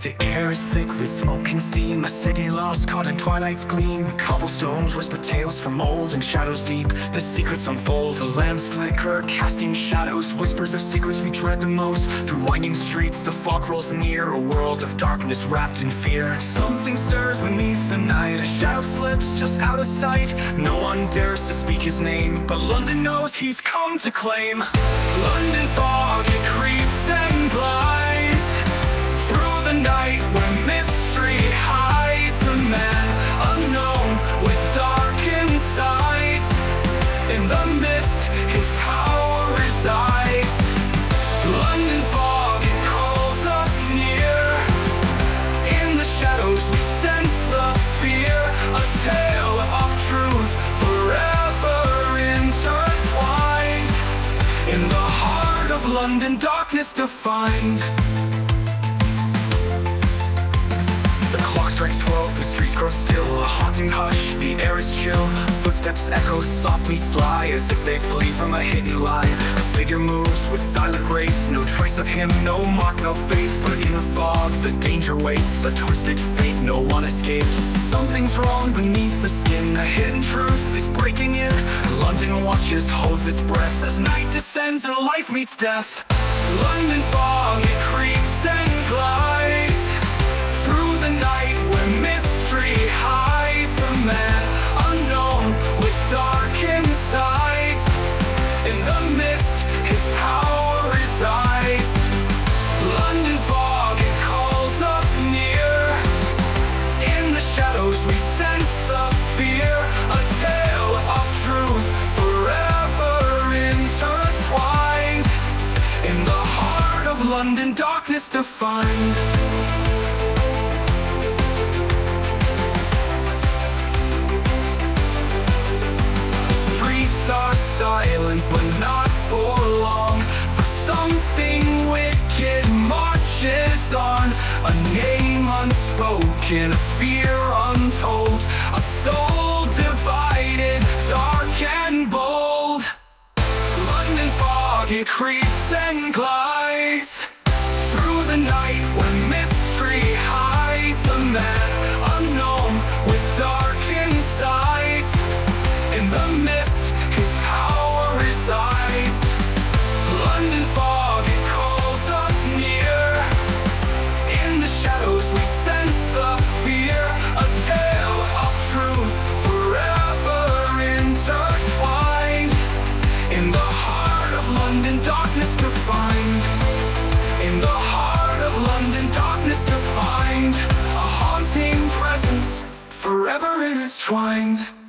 The air is thick with smoke and steam, a city lost, caught in twilight's gleam. Cobblestones whisper tales from old, and shadows deep, the secrets unfold. The lamps flicker, casting shadows, whispers of secrets we dread the most. Through winding streets the fog rolls near, a world of darkness wrapped in fear. Something stirs beneath the night, a shadow slips just out of sight. No one dares to speak his name, but London knows he's come to claim. London fog, it creeps and glides through the night where mystery hides. A man unknown with dark insight, in the mist his power resides. London fog, it calls us near, in the shadows we sense the fear. A tale of truth forever intertwined, in the heart of London darkness defined. The clock strikes 12, the streets grow still, a haunting hush, the air is chill. Footsteps echo softly sly, as if they flee from a hidden lie. A figure moves with silent grace, no trace of him, no mark, no face. But in the fog, the danger waits, a twisted fate no one escapes. Something's wrong beneath the skin, a hidden truth is breaking in. London watches, holds its breath, as night descends and life meets death. London fog, it creeps and glides through the night where mystery hides. A man unknown with dark insight, in the mist his power resides. London fog, it calls us near, in the shadows we sense the fear. A tale of truth forever intertwined, in the heart of London darkness defined. Are silent but not for long, for something wicked marches on. A name unspoken, a fear untold, a soul divided, dark and bold. London fog, it creeps and glides through the night when mystery hides. A man unknown with dark insight, in the mist his power resides. London fog, it calls us near, in the shadows we sense the fear. A tale of truth forever intertwined, in the heart of London darkness defined. In the heart of London darkness defined, a haunting presence forever intertwined.